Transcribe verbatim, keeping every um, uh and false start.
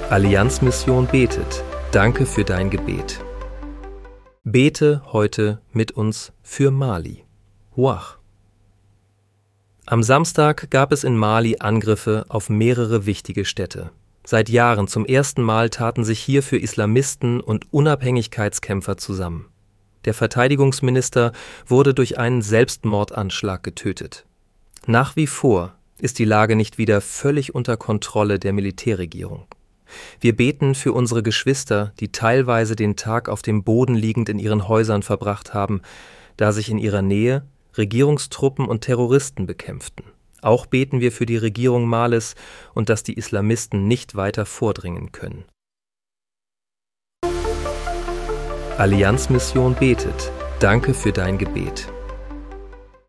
Allianz-Mission betet. Danke für dein Gebet. Bete heute mit uns für Mali. Wach. Am Samstag gab es in Mali Angriffe auf mehrere wichtige Städte. Seit Jahren zum ersten Mal taten sich hierfür Islamisten und Unabhängigkeitskämpfer zusammen. Der Verteidigungsminister wurde durch einen Selbstmordanschlag getötet. Nach wie vor ist die Lage nicht wieder völlig unter Kontrolle der Militärregierung. Wir beten für unsere Geschwister, die teilweise den Tag auf dem Boden liegend in ihren Häusern verbracht haben, da sich in ihrer Nähe Regierungstruppen und Terroristen bekämpften. Auch beten wir für die Regierung Malis und dass die Islamisten nicht weiter vordringen können. Allianz-Mission betet. Danke für dein Gebet.